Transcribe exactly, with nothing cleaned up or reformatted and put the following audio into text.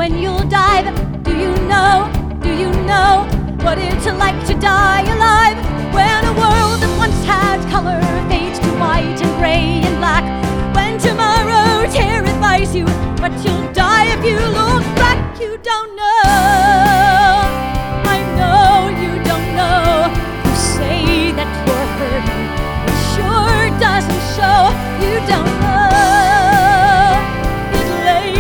when you'll dive. Do you know, do you know what it's like to die alive? When a world that once had color fades to white and gray and black. When tomorrow terrifies you, but you'll die if you look back. You don't know